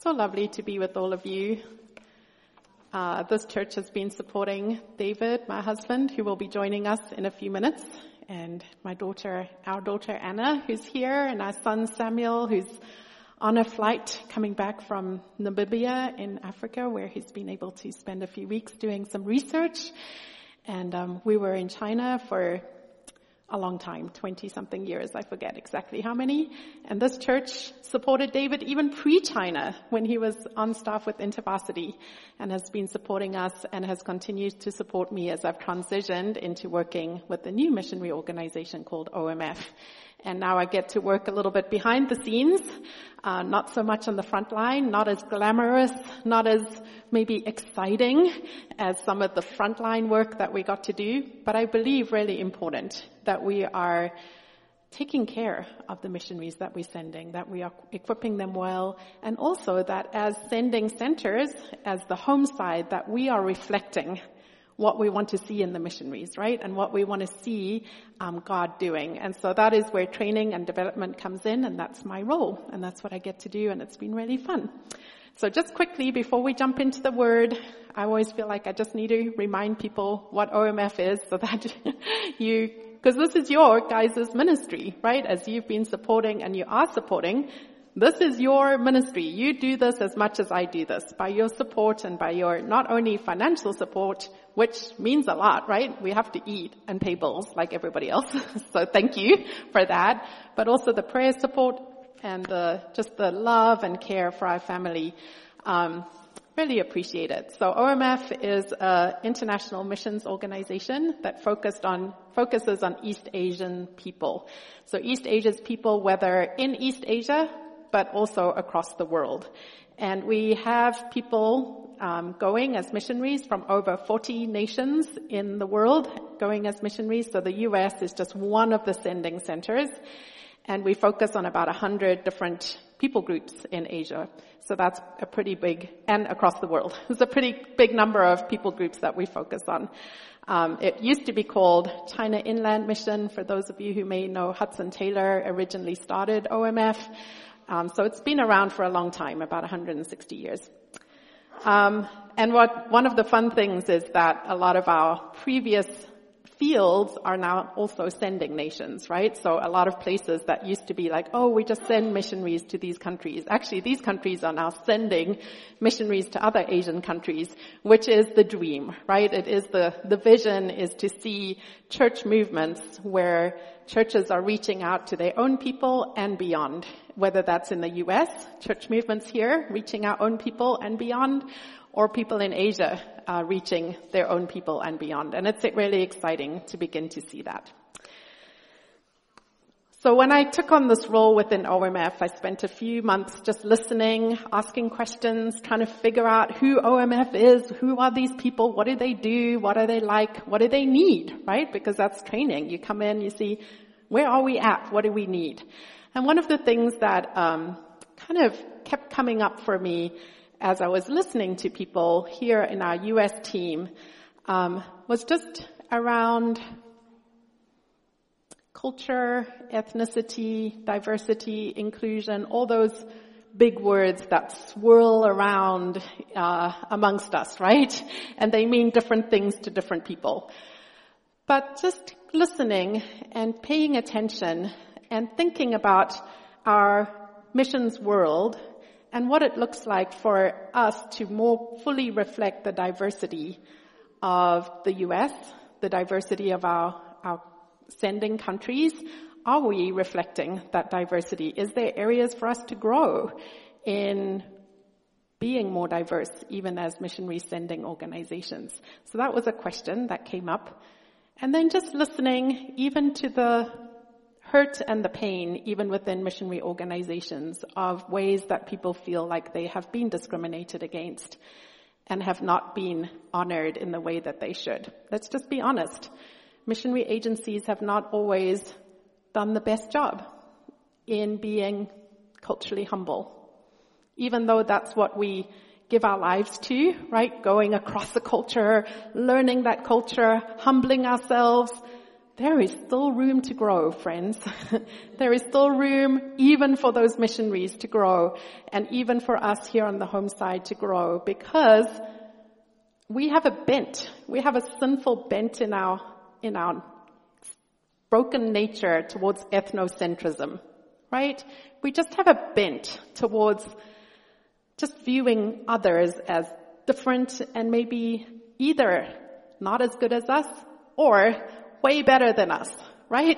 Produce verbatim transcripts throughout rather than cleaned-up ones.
So lovely to be with all of you. Uh, this church has been supporting David, my husband, who will be joining us in a few minutes, and my daughter, our daughter Anna, who's here, and our son Samuel, who's on a flight coming back from Namibia in Africa, where he's been able to spend a few weeks doing some research. And um, we were in China for a long time, twenty-something years, I forget exactly how many. And this church supported David even pre-China when he was on staff with InterVarsity, and has been supporting us and has continued to support me as I've transitioned into working with the new missionary organization called O M F. And now I get to work a little bit behind the scenes, uh, not so much on the front line, not as glamorous, not as maybe exciting as some of the frontline work that we got to do, but I believe really important that we are taking care of the missionaries that we're sending, that we are equipping them well, and also that as sending centers, as the home side, that we are reflecting what we want to see in the missionaries, right? And what we want to see um, God doing. And so that is where training and development comes in, and that's my role, and that's what I get to do, and it's been really fun. So just quickly, before we jump into the word, I always feel like I just need to remind people what O M F is so that you, because this is your guys' ministry, right? As you've been supporting and you are supporting, this is your ministry. You do this as much as I do this, by your support and by your not only financial support, which means a lot, right? We have to eat and pay bills like everybody else. So thank you for that. But also the prayer support and the, just the love and care for our family. Um, really appreciate it. So O M F is an international missions organization that focused on, focuses on East Asian people. So East Asia's people, whether in East Asia, but also across the world. And we have people um, going as missionaries from over forty nations in the world going as missionaries. So the U S is just one of the sending centers. And we focus on about one hundred different people groups in Asia. So that's a pretty big, and across the world. It's a pretty big number of people groups that we focus on. Um, it used to be called China Inland Mission. For those of you who may know, Hudson Taylor originally started O M F. Um, so it's been around for a long time, about one hundred sixty years. Um, and what one of the fun things is that a lot of our previous fields are now also sending nations, right? So a lot of places that used to be like, oh, we just send missionaries to these countries. Actually, these countries are now sending missionaries to other Asian countries, which is the dream, right? It is the, the vision is to see church movements where churches are reaching out to their own people and beyond, whether that's in the U S, church movements here, reaching our own people and beyond, or people in Asia uh, reaching their own people and beyond. And it's really exciting to begin to see that. So when I took on this role within O M F, I spent a few months just listening, asking questions, trying to figure out who O M F is, who are these people, what do they do, what are they like, what do they need, right? Because that's training. You come in, you see, where are we at, what do we need? And one of the things that um, kind of kept coming up for me as I was listening to people here in our U S team um, was just around culture, ethnicity, diversity, inclusion, all those big words that swirl around uh, amongst us, right? And they mean different things to different people. But just listening and paying attention and thinking about our missions world and what it looks like for us to more fully reflect the diversity of the U S, the diversity of our, our sending countries. Are we reflecting that diversity? Is there areas for us to grow in being more diverse, even as missionary sending organizations? So that was a question that came up. And then just listening even to the hurt and the pain, even within missionary organizations, of ways that people feel like they have been discriminated against and have not been honored in the way that they should. Let's just be honest. Missionary agencies have not always done the best job in being culturally humble, even though that's what we give our lives to, right? Going across the culture, learning that culture, humbling ourselves. there is still room to grow, friends. There is still room even for those missionaries to grow, and even for us here on the home side to grow, because we have a bent. We have a sinful bent in our, in our broken nature towards ethnocentrism, right? We just have a bent towards just viewing others as different and maybe either not as good as us or way better than us, right?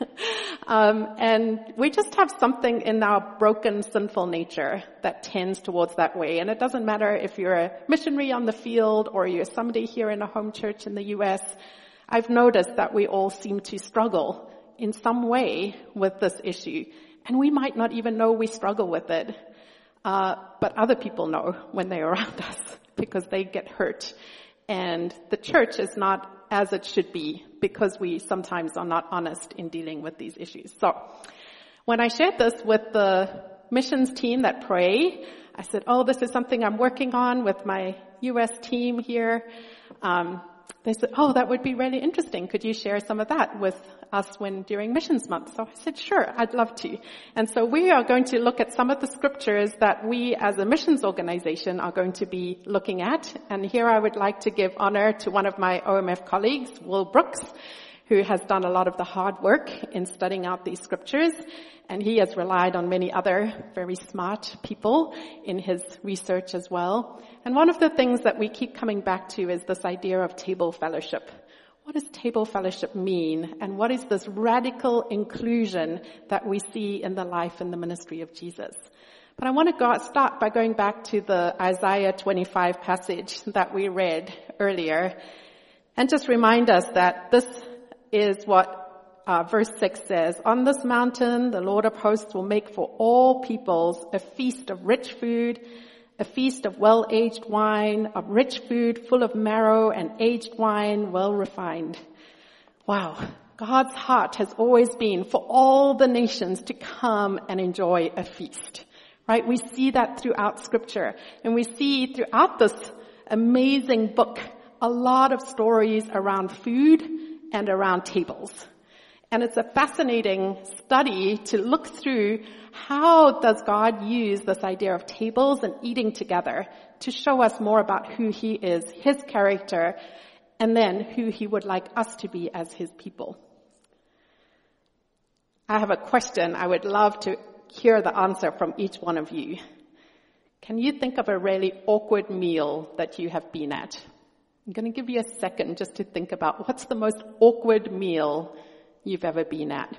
um, and we just have something in our broken, sinful nature that tends towards that way. And it doesn't matter if you're a missionary on the field or you're somebody here in a home church in the U S. I've noticed that we all seem to struggle in some way with this issue. And we might not even know we struggle with it. Uh, but other people know when they're around us because they get hurt. And the church is not as it should be because we sometimes are not honest in dealing with these issues. So when I shared this with the missions team that pray, I said, oh, this is something I'm working on with my U S team here. Um, they said, oh, that would be really interesting. Could you share some of that with us when during missions month? So I said, sure, I'd love to. And so we are going to look at some of the scriptures that we as a missions organization are going to be looking at. And here I would like to give honor to one of my O M F colleagues, Will Brooks, who has done a lot of the hard work in studying out these scriptures. And he has relied on many other very smart people in his research as well. And one of the things that we keep coming back to is this idea of table fellowship. What does table fellowship mean? And what is this radical inclusion that we see in the life and the ministry of Jesus? But I want to go, start by going back to the Isaiah twenty-five passage that we read earlier and just remind us that this is what uh, verse six says. On this mountain, the Lord of hosts will make for all peoples a feast of rich food, a feast of well-aged wine, of rich food full of marrow and aged wine well refined. Wow. God's heart has always been for all the nations to come and enjoy a feast, right? We see that throughout scripture, and we see throughout this amazing book a lot of stories around food and around tables. And it's a fascinating study to look through how does God use this idea of tables and eating together to show us more about who he is, his character, and then who he would like us to be as his people. I have a question. I would love to hear the answer from each one of you. Can you think of a really awkward meal that you have been at? I'm going to give you a second just to think about what's the most awkward meal you've ever been at.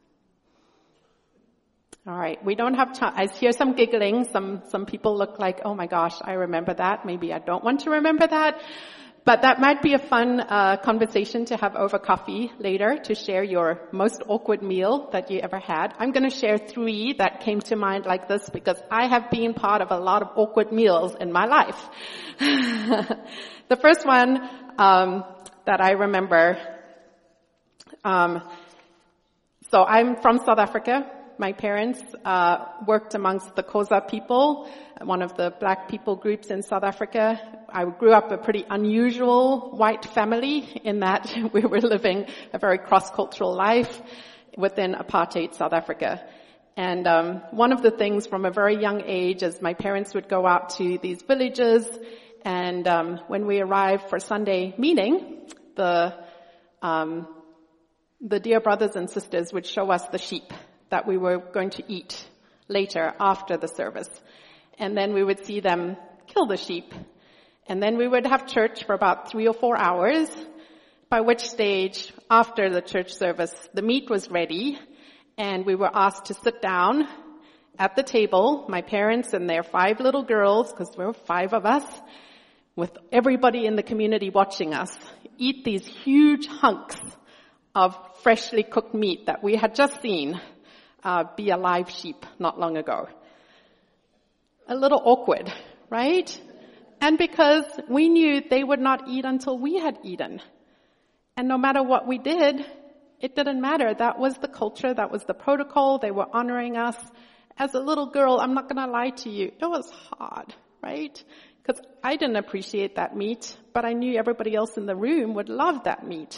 All right, we don't have time. I hear some giggling. Some some people look like, oh my gosh, I remember that. Maybe I don't want to remember that. But that might be a fun uh, conversation to have over coffee later to share your most awkward meal that you ever had. I'm going to share three that came to mind like this because I have been part of a lot of awkward meals in my life. The first one um, that I remember, um, so I'm from South Africa. My parents uh worked amongst the Xhosa people, one of the black people groups in South Africa. I grew up a pretty unusual white family in that we were living a very cross-cultural life within apartheid South Africa. And um one of the things from a very young age is my parents would go out to these villages, and um when we arrived for Sunday meeting, the um the dear brothers and sisters would show us the sheep that we were going to eat later after the service. And then we would see them kill the sheep. And then we would have church for about three or four hours, by which stage, after the church service, the meat was ready, and we were asked to sit down at the table, my parents and their five little girls, because there were five of us, with everybody in the community watching us, eat these huge hunks of freshly cooked meat that we had just seen Uh, be a live sheep not long ago. A little awkward, right? And because we knew they would not eat until we had eaten. And no matter what we did, it didn't matter. That was the culture, that was the protocol. They were honoring us. As a little girl, I'm not going to lie to you, it was hard, right? Because I didn't appreciate that meat, but I knew everybody else in the room would love that meat.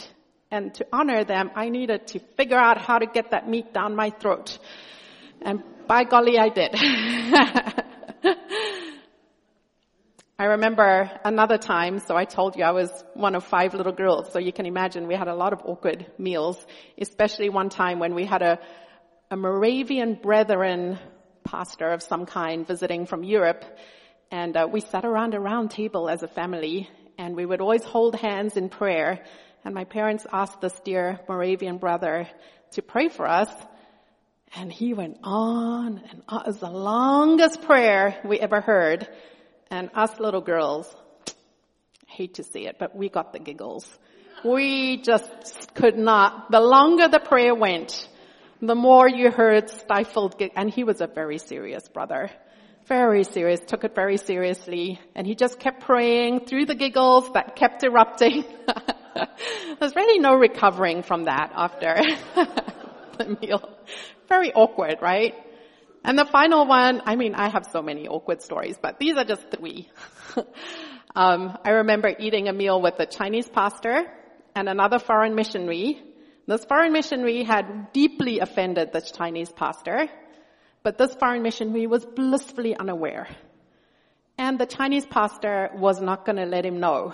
And to honor them, I needed to figure out how to get that meat down my throat. And by golly, I did. I remember another time, so I told you I was one of five little girls, so you can imagine we had a lot of awkward meals, especially one time when we had a, a Moravian Brethren pastor of some kind visiting from Europe, and uh, we sat around a round table as a family, and we would always hold hands in prayer, and my parents asked this dear Moravian brother to pray for us, and he went on and on. It was the longest prayer we ever heard. And us little girls, I hate to say it, but we got the giggles. We just could not. The longer the prayer went, the more you heard stifled giggles. And he was a very serious brother. Very serious, took it very seriously. And he just kept praying through the giggles that kept erupting. There's really no recovering from that after the meal. Very awkward, right? And the final one, I mean, I have so many awkward stories, but these are just three. um, I remember eating a meal with a Chinese pastor and another foreign missionary. This foreign missionary had deeply offended the Chinese pastor, but this foreign missionary was blissfully unaware. And the Chinese pastor was not going to let him know.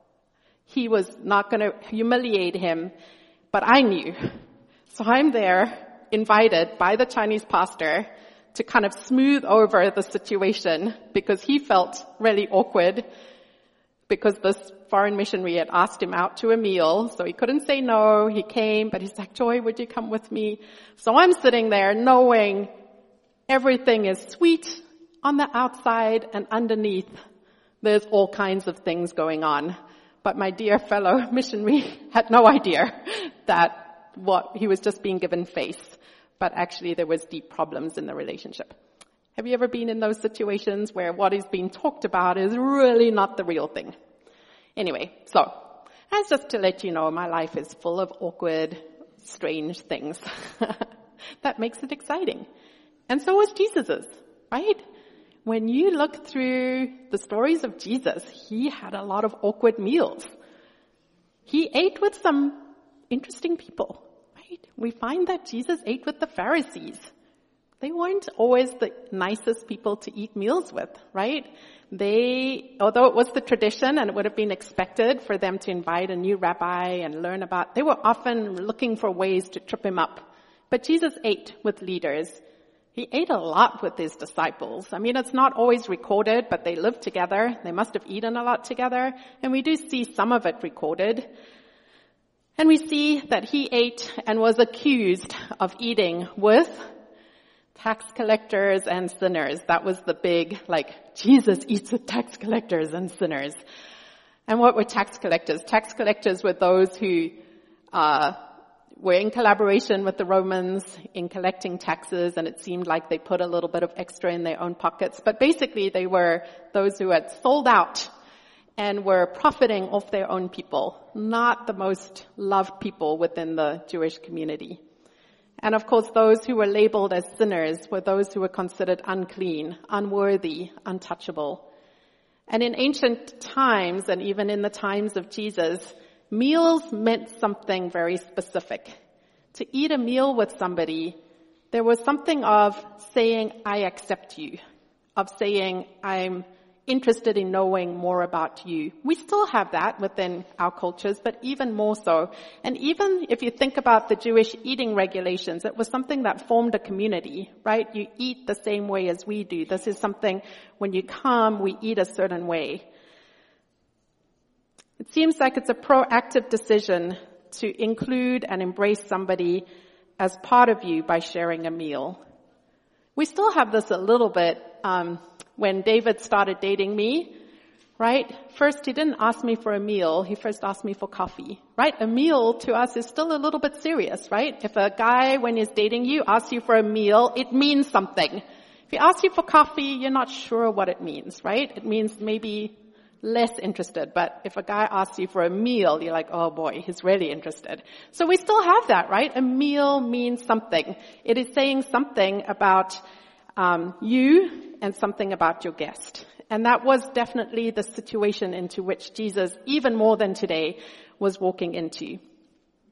He was not going to humiliate him, but I knew. So I'm there, invited by the Chinese pastor to kind of smooth over the situation because he felt really awkward because this foreign missionary had asked him out to a meal. So he couldn't say no. He came, but he's like, Joy, would you come with me? So I'm sitting there knowing everything is sweet on the outside and underneath there's all kinds of things going on. But my dear fellow missionary had no idea that what he was just being given face. But actually there was deep problems in the relationship. Have you ever been in those situations where what is being talked about is really not the real thing? Anyway, so that's just to let you know my life is full of awkward, strange things. That makes it exciting. And so was Jesus's, right? When you look through the stories of Jesus, he had a lot of awkward meals. He ate with some interesting people. We find that Jesus ate with the Pharisees. They weren't always the nicest people to eat meals with, right? They, although it was the tradition and it would have been expected for them to invite a new rabbi and learn about, they were often looking for ways to trip him up. But Jesus ate with leaders. He ate a lot with his disciples. I mean, it's not always recorded, but they lived together. They must have eaten a lot together. And we do see some of it recorded. And we see that he ate and was accused of eating with tax collectors and sinners. That was the big, like, Jesus eats with tax collectors and sinners. And what were tax collectors? Tax collectors were those who uh were in collaboration with the Romans in collecting taxes, and it seemed like they put a little bit of extra in their own pockets. But basically they were those who had sold out and were profiting off their own people, not the most loved people within the Jewish community. And of course, those who were labeled as sinners were those who were considered unclean, unworthy, untouchable. And in ancient times, and even in the times of Jesus, meals meant something very specific. To eat a meal with somebody, there was something of saying, I accept you, of saying, I'm interested in knowing more about you. We still have that within our cultures, but even more so. And even if you think about the Jewish eating regulations, it was something that formed a community, right? You eat the same way as we do. This is something, when you come, we eat a certain way. It seems like it's a proactive decision to include and embrace somebody as part of you by sharing a meal. We still have this a little bit um, when David started dating me, right? First, he didn't ask me for a meal. He first asked me for coffee, right? A meal to us is still a little bit serious, right? If a guy, when he's dating you, asks you for a meal, it means something. If he asks you for coffee, you're not sure what it means, right? It means maybe less interested. But if a guy asks you for a meal, you're like, oh boy, he's really interested. So we still have that, right? A meal means something. It is saying something about um, you and something about your guest. And that was definitely the situation into which Jesus, even more than today, was walking into.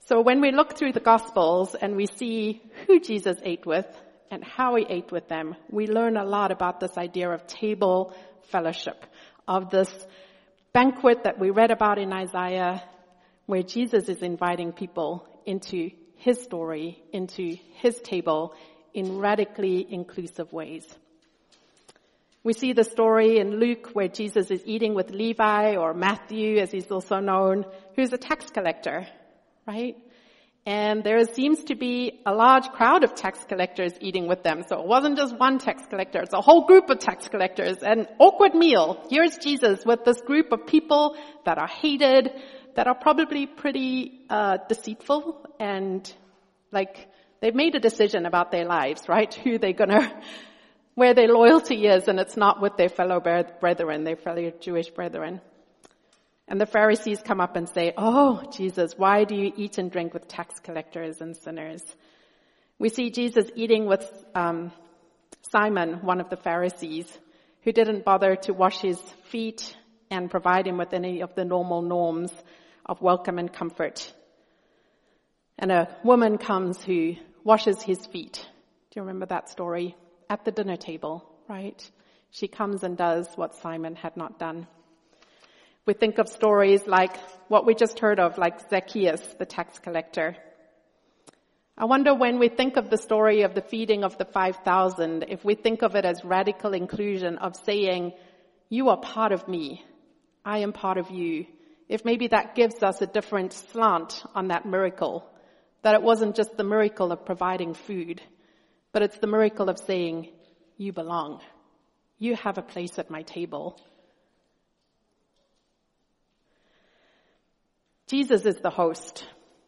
So when we look through the Gospels and we see who Jesus ate with and how he ate with them, we learn a lot about this idea of table fellowship, of this banquet that we read about in Isaiah, where Jesus is inviting people into his story, into his table in radically inclusive ways. We see the story in Luke where Jesus is eating with Levi, or Matthew as he's also known, who's a tax collector, right? And there seems to be a large crowd of tax collectors eating with them. So it wasn't just one tax collector, it's a whole group of tax collectors. An awkward meal. Here's Jesus with this group of people that are hated, that are probably pretty uh deceitful, and like they've made a decision about their lives, right? Who they're gonna, where their loyalty is, and it's not with their fellow brethren, their fellow Jewish brethren. And the Pharisees come up and say, "Oh, Jesus, why do you eat and drink with tax collectors and sinners?" We see Jesus eating with um, Simon, one of the Pharisees, who didn't bother to wash his feet and provide him with any of the normal norms of welcome and comfort. And a woman comes who washes his feet. Do you remember that story? At the dinner table, right? She comes and does what Simon had not done. We think of stories like what we just heard of, like Zacchaeus, the tax collector. I wonder when we think of the story of the feeding of the five thousand, if we think of it as radical inclusion of saying, you are part of me, I am part of you. If maybe that gives us a different slant on that miracle, that it wasn't just the miracle of providing food, but it's the miracle of saying, you belong. You have a place at my table. Jesus is the host.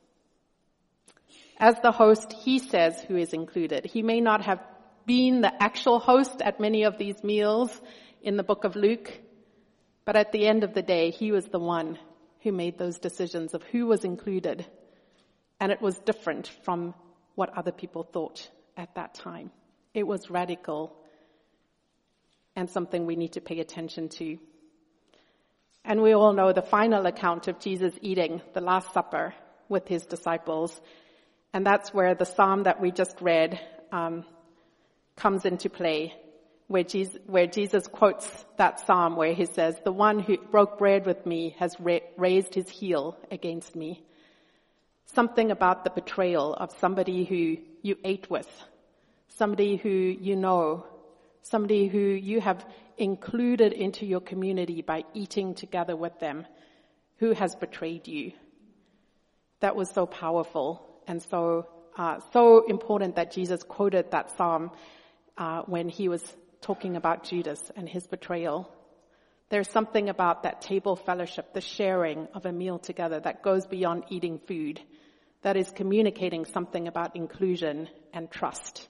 As the host, he says who is included. He may not have been the actual host at many of these meals in the book of Luke, but at the end of the day, he was the one who made those decisions of who was included. And it was different from what other people thought at that time. It was radical and something we need to pay attention to. And we all know the final account of Jesus eating the Last Supper with his disciples. And that's where the psalm that we just read um, comes into play, where Jesus, where Jesus quotes that psalm where he says, "The one who broke bread with me has ra- raised his heel against me." Something about the betrayal of somebody who you ate with, somebody who you know, somebody who you have included into your community by eating together with them, who has betrayed you. That was so powerful and so uh, so important that Jesus quoted that psalm uh, when he was talking about Judas and his betrayal. There's something about that table fellowship, the sharing of a meal together that goes beyond eating food, that is communicating something about inclusion and trust.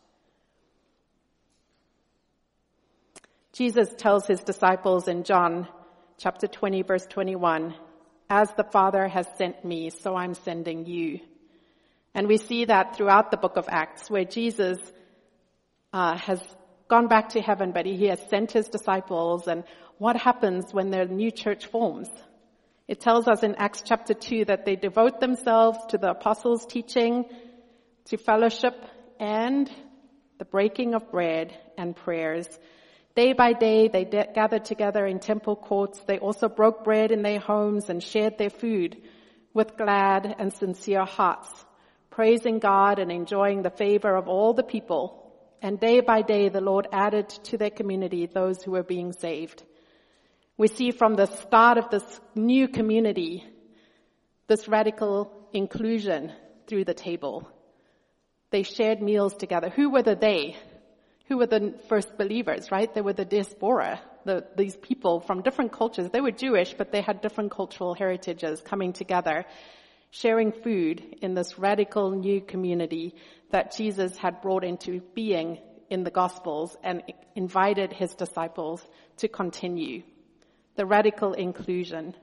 Jesus tells his disciples in John chapter twenty, verse twenty-one, "As the Father has sent me, so I'm sending you." And we see that throughout the book of Acts, where Jesus uh, has gone back to heaven, but he has sent his disciples. And what happens when the new church forms? It tells us in Acts chapter two that they devote themselves to the apostles' teaching, to fellowship, and the breaking of bread and prayers. Day by day, they de- gathered together in temple courts. They also broke bread in their homes and shared their food with glad and sincere hearts, praising God and enjoying the favor of all the people. And day by day, the Lord added to their community those who were being saved. We see from the start of this new community, this radical inclusion through the table. They shared meals together. Who were the they? Who were the first believers, right? They were the diaspora, the, these people from different cultures. They were Jewish, but they had different cultural heritages coming together, sharing food in this radical new community that Jesus had brought into being in the Gospels and invited his disciples to continue. The radical inclusion.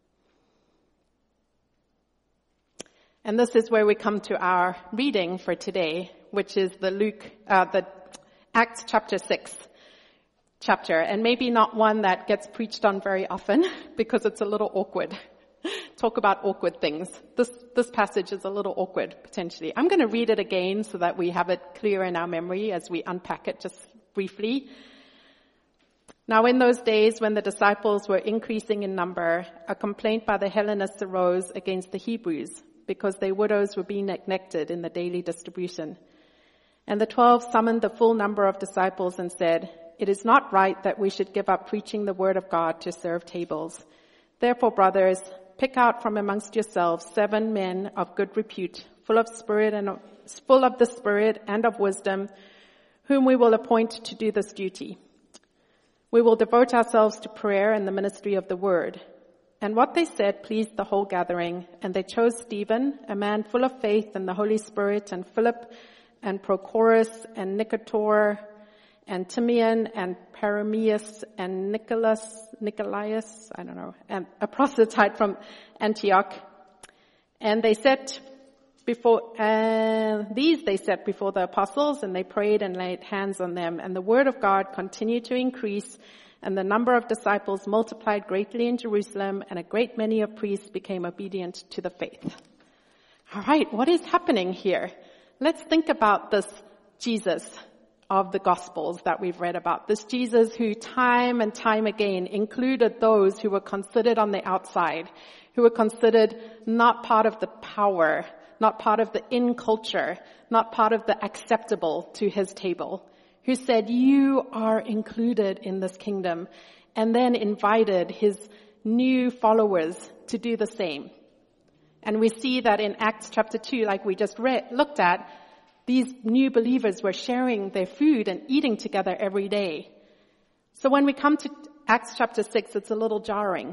And this is where we come to our reading for today, which is the Luke, uh, the Acts chapter six chapter, and maybe not one that gets preached on very often because it's a little awkward talk about awkward things. This, this passage is a little awkward, potentially. I'm going to read it again so that we have it clear in our memory as we unpack it just briefly. Now in those days when the disciples were increasing in number, a complaint by the Hellenists arose against the Hebrews because their widows were being neglected in the daily distribution. And the twelve summoned the full number of disciples and said, "It is not right that we should give up preaching the word of God to serve tables. Therefore, brothers, pick out from amongst yourselves seven men of good repute, full of spirit and of, full of the Spirit and of wisdom, whom we will appoint to do this duty. We will devote ourselves to prayer and the ministry of the word." And what they said pleased the whole gathering, and they chose Stephen, a man full of faith and the Holy Spirit, and Philip, and Prochorus, and Nicanor, and Timian, and Paramenes, and Nicholas, Nicolaus, I don't know, and a proselyte from Antioch. And they set before, uh, these they set before the apostles, and they prayed and laid hands on them. And the word of God continued to increase, and the number of disciples multiplied greatly in Jerusalem, and a great many of priests became obedient to the faith. All right, what is happening here? Let's think about this Jesus of the Gospels that we've read about. This Jesus who time and time again included those who were considered on the outside, who were considered not part of the power, not part of the in culture, not part of the acceptable to his table, who said, "You are included in this kingdom," and then invited his new followers to do the same. And we see that in Acts chapter two, like we just read, looked at, these new believers were sharing their food and eating together every day. So when we come to Acts chapter six, it's a little jarring.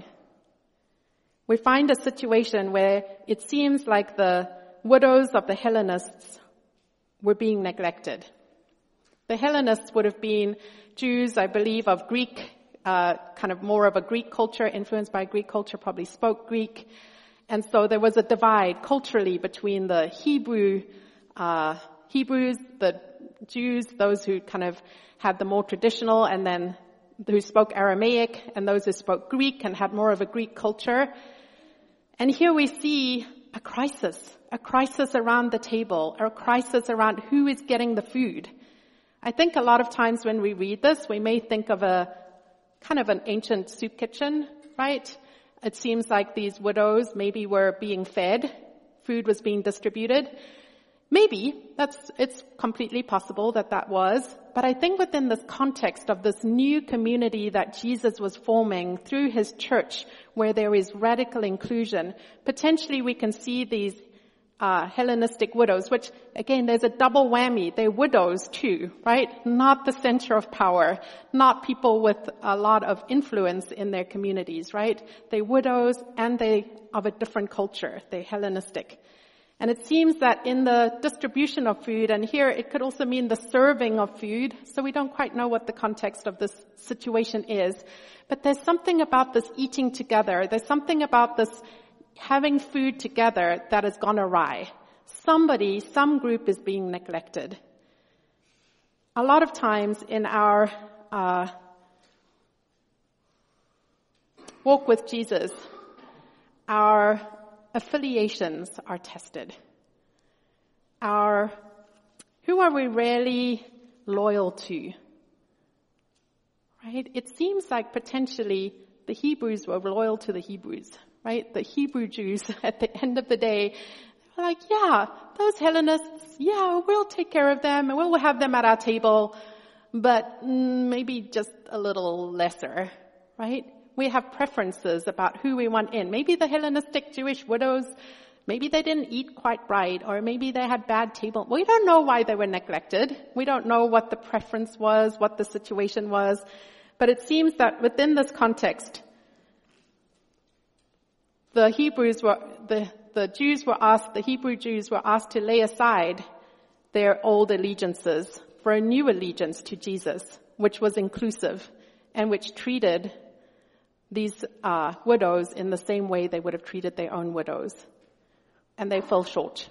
We find a situation where it seems like the widows of the Hellenists were being neglected. The Hellenists would have been Jews, I believe, of Greek, uh, kind of more of a Greek culture, influenced by Greek culture, probably spoke Greek. And so there was a divide culturally between the Hebrew, uh, Hebrews, the Jews, those who kind of had the more traditional, and then who spoke Aramaic, and those who spoke Greek and had more of a Greek culture. And here we see a crisis, a crisis around the table, a crisis around who is getting the food. I think a lot of times when we read this, we may think of a kind of an ancient soup kitchen, right? It seems like these widows maybe were being fed, food was being distributed. Maybe, that's, it's completely possible that that was, but I think within this context of this new community that Jesus was forming through his church, where there is radical inclusion, potentially we can see these uh, Hellenistic widows, which again, there's a double whammy. They're widows too, right? Not the center of power, not people with a lot of influence in their communities, right? They're widows and they of a different culture. They're Hellenistic. And it seems that in the distribution of food, and here it could also mean the serving of food, so we don't quite know what the context of this situation is, but there's something about this eating together, there's something about this having food together that has gone awry. Somebody, some group is being neglected. A lot of times in our uh, walk with Jesus, our affiliations are tested. Our, who are we really loyal to? Right? It seems like potentially the Hebrews were loyal to the Hebrews, right? The Hebrew Jews at the end of the day were like, yeah, those Hellenists, yeah, we'll take care of them and we'll have them at our table, but maybe just a little lesser, right? We have preferences about who we want in. Maybe the Hellenistic Jewish widows, maybe they didn't eat quite right, or maybe they had bad table. We don't know why they were neglected. We don't know what the preference was, what the situation was. But it seems that within this context, the Hebrews were, the, the Jews were asked, the Hebrew Jews were asked to lay aside their old allegiances for a new allegiance to Jesus, which was inclusive and which treated these uh, widows in the same way they would have treated their own widows. And they fell short.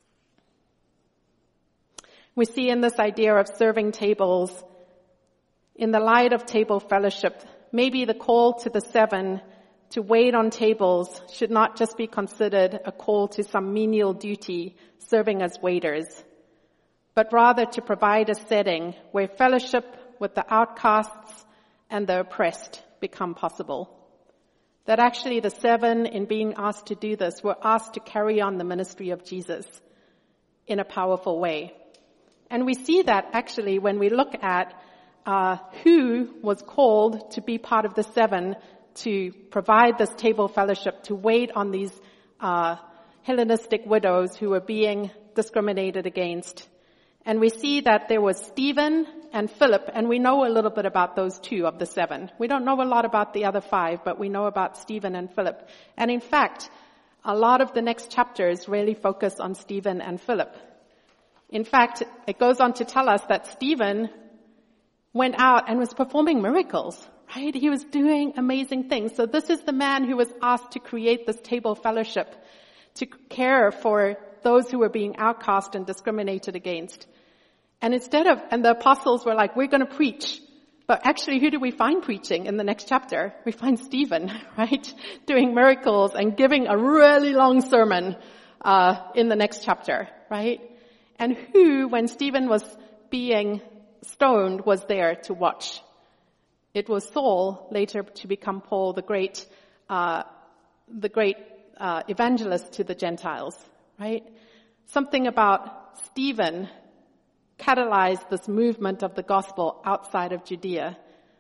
We see in this idea of serving tables In the light of table fellowship, maybe the call to the seven to wait on tables should not just be considered a call to some menial duty serving as waiters, but rather to provide a setting where fellowship with the outcasts and the oppressed become possible. That actually the seven, in being asked to do this, were asked to carry on the ministry of Jesus in a powerful way. And we see that actually when we look at uh, who was called to be part of the seven to provide this table fellowship, to wait on these uh, Hellenistic widows who were being discriminated against. And we see that there was Stephen and Philip, and we know a little bit about those two of the seven. We don't know a lot about the other five, but we know about Stephen and Philip. And in fact, a lot of the next chapters really focus on Stephen and Philip. In fact, it goes on to tell us that Stephen went out and was performing miracles, right? He was doing amazing things. So this is the man who was asked to create this table fellowship, to care for those who were being outcast and discriminated against. And instead of, and the apostles were like, we're going to preach. But actually, who do we find preaching in the next chapter? We find Stephen, right? Doing miracles and giving a really long sermon uh in the next chapter, right? And who, when Stephen was being stoned, was there to watch? It was Saul, later to become Paul, the great, uh the great uh evangelist to the Gentiles, right? Something about Stephen catalyzed this movement of the gospel outside of Judea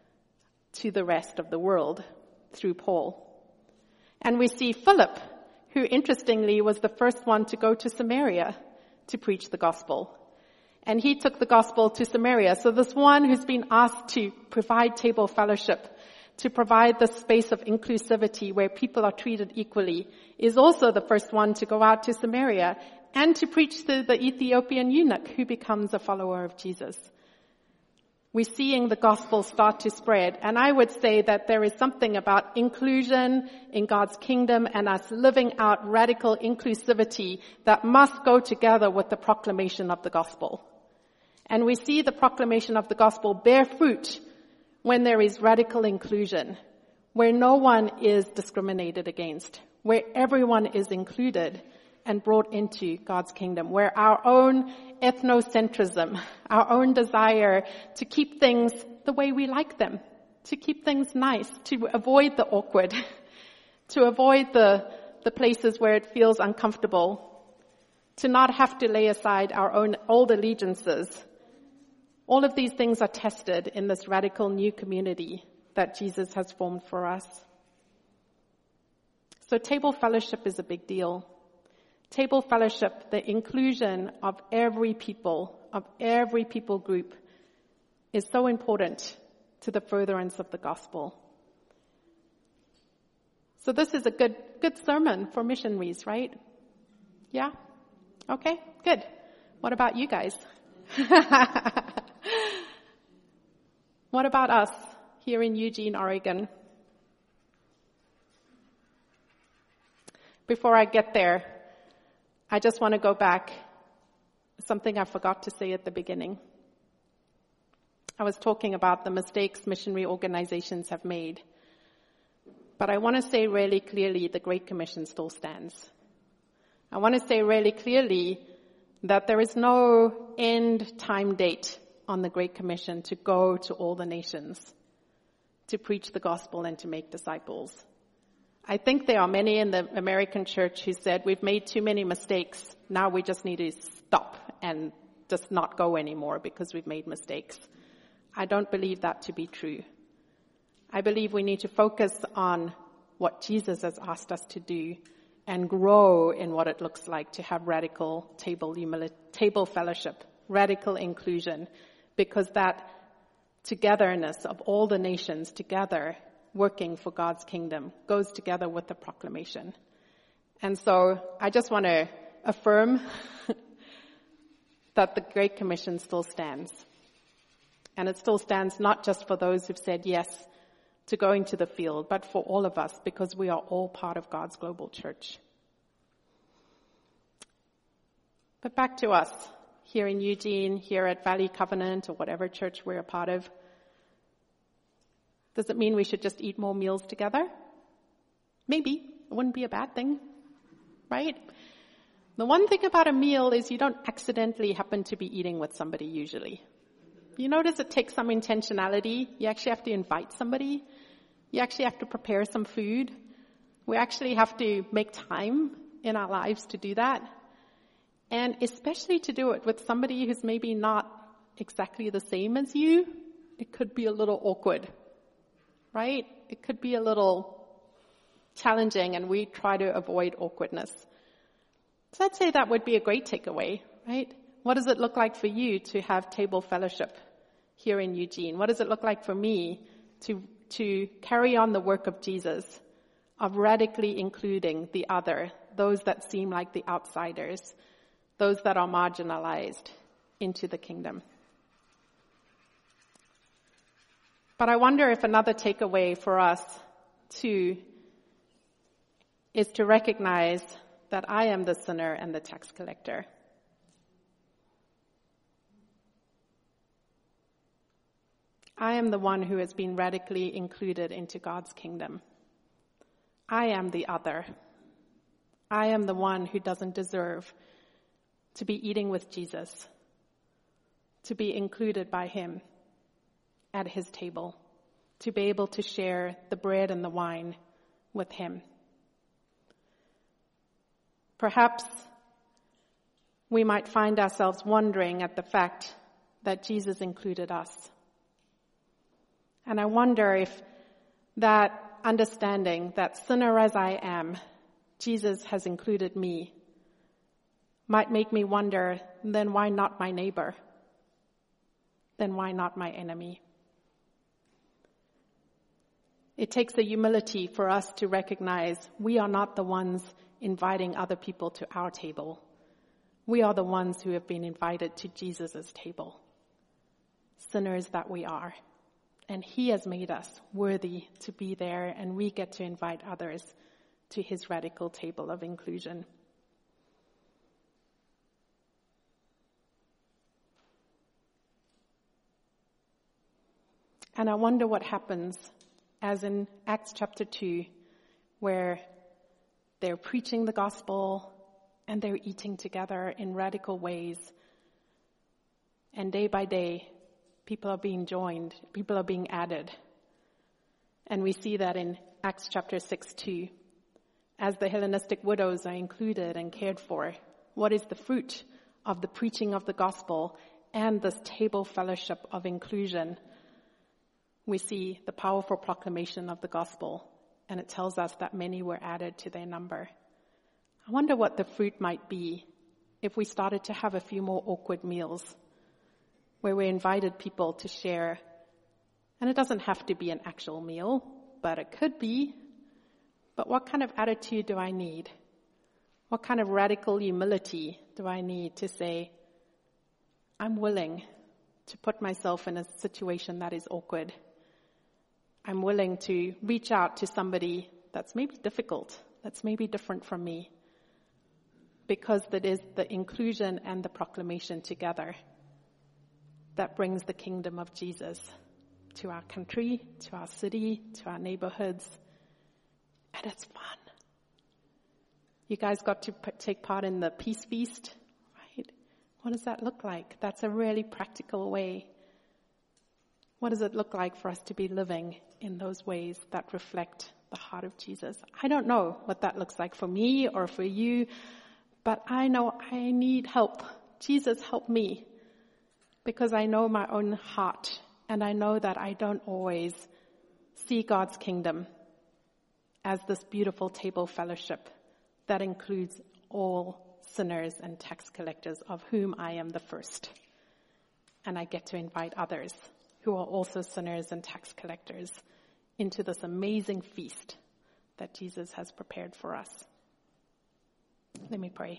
to the rest of the world through Paul. And we see Philip, who interestingly was the first one to go to Samaria to preach the gospel. And he took the gospel to Samaria. So this one who's been asked to provide table fellowship, to provide the space of inclusivity where people are treated equally, is also the first one to go out to Samaria and to preach to the Ethiopian eunuch who becomes a follower of Jesus. We're seeing the gospel start to spread. And I would say that there is something about inclusion in God's kingdom and us living out radical inclusivity that must go together with the proclamation of the gospel. And we see the proclamation of the gospel bear fruit when there is radical inclusion, where no one is discriminated against, where everyone is included and brought into God's kingdom, where our own ethnocentrism, our own desire to keep things the way we like them, to keep things nice, to avoid the awkward, to avoid the, the places where it feels uncomfortable, to not have to lay aside our own old allegiances. All of these things are tested in this radical new community that Jesus has formed for us. So table fellowship is a big deal. Table fellowship, the inclusion of every people, of every people group, is so important to the furtherance of the gospel. So this is a good, good sermon for missionaries, right? Yeah? Okay, good. What about you guys? What about us here in Eugene, Oregon? Before I get there, I just want to go back, something I forgot to say at the beginning. I was talking about the mistakes missionary organizations have made. But I want to say really clearly the Great Commission still stands. I want to say really clearly that there is no end time date on the Great Commission to go to all the nations, to preach the gospel and to make disciples. I think there are many in the American church who said, we've made too many mistakes. Now we just need to stop and just not go anymore because we've made mistakes. I don't believe that to be true. I believe we need to focus on what Jesus has asked us to do and grow in what it looks like to have radical table, humili- table fellowship, radical inclusion, because that togetherness of all the nations together working for God's kingdom goes together with the proclamation. And so I just want to affirm that the Great Commission still stands. And it still stands not just for those who've said yes to going to the field, but for all of us, because we are all part of God's global church. But back to us, here in Eugene, here at Valley Covenant, or whatever church we're a part of. Does it mean we should just eat more meals together? Maybe. It wouldn't be a bad thing, right? The one thing about a meal is you don't accidentally happen to be eating with somebody usually. You notice it takes some intentionality. You actually have to invite somebody. You actually have to prepare some food. We actually have to make time in our lives to do that. And especially to do it with somebody who's maybe not exactly the same as you, it could be a little awkward, right? It could be a little challenging, and we try to avoid awkwardness. So I'd say that would be a great takeaway, right? What does it look like for you to have table fellowship here in Eugene? What does it look like for me to, to carry on the work of Jesus, of radically including the other, those that seem like the outsiders, those that are marginalized into the kingdom? But I wonder if another takeaway for us too is to recognize that I am the sinner and the tax collector. I am the one who has been radically included into God's kingdom. I am the other. I am the one who doesn't deserve to be eating with Jesus, to be included by him at his table, to be able to share the bread and the wine with him. Perhaps we might find ourselves wondering at the fact that Jesus included us. And I wonder if that understanding that sinner as I am, Jesus has included me, might make me wonder, then why not my neighbor? Then why not my enemy? It takes a humility for us to recognize we are not the ones inviting other people to our table. We are the ones who have been invited to Jesus' table. Sinners that we are. And he has made us worthy to be there, and we get to invite others to his radical table of inclusion. And I wonder what happens, as in Acts chapter two, where they're preaching the gospel and they're eating together in radical ways. And day by day, people are being joined, people are being added. And we see that in Acts chapter six too. As the Hellenistic widows are included and cared for, what is the fruit of the preaching of the gospel and this table fellowship of inclusion? We see the powerful proclamation of the gospel, and it tells us that many were added to their number. I wonder what the fruit might be if we started to have a few more awkward meals where we invited people to share. And it doesn't have to be an actual meal, but it could be. But what kind of attitude do I need? What kind of radical humility do I need to say, I'm willing to put myself in a situation that is awkward. I'm willing to reach out to somebody that's maybe difficult, that's maybe different from me, because that is the inclusion and the proclamation together that brings the kingdom of Jesus to our country, to our city, to our neighborhoods. And it's fun. You guys got to p- take part in the Peace Feast, right? What does that look like? That's a really practical way. What does it look like for us to be living in those ways that reflect the heart of Jesus? I don't know what that looks like for me or for you, but I know I need help. Jesus, help me, because I know my own heart, and I know that I don't always see God's kingdom as this beautiful table fellowship that includes all sinners and tax collectors, of whom I am the first. And I get to invite others who are also sinners and tax collectors into this amazing feast that Jesus has prepared for us. Let me pray.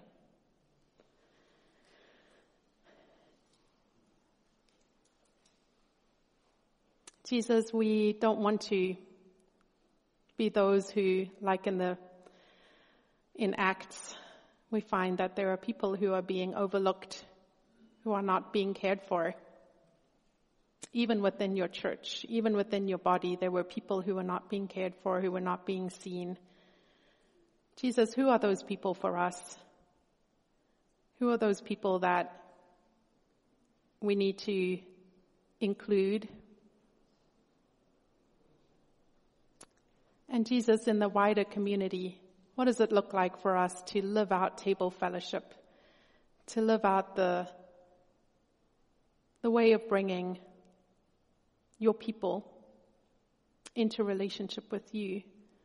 Jesus, we don't want to be those who, like in the in Acts, we find that there are people who are being overlooked, who are not being cared for. Even within your church, even within your body, there were people who were not being cared for, who were not being seen. Jesus, who are those people for us? Who are those people that we need to include? And Jesus, in the wider community, what does it look like for us to live out table fellowship, to live out the, the way of bringing your people into relationship with you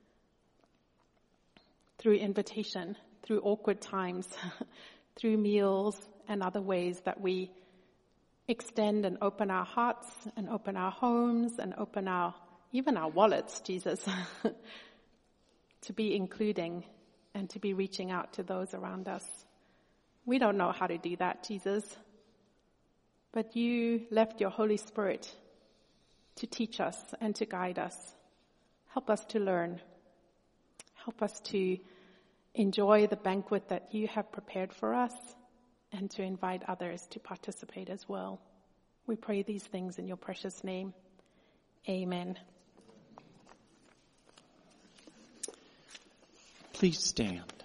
through invitation, through awkward times, through meals and other ways that we extend and open our hearts and open our homes and open our, even our wallets, Jesus, to be including and to be reaching out to those around us. We don't know how to do that, Jesus, but you left your Holy Spirit to teach us and to guide us. Help us to learn. Help us to enjoy the banquet that you have prepared for us and to invite others to participate as well. We pray these things in your precious name. Amen. Please stand.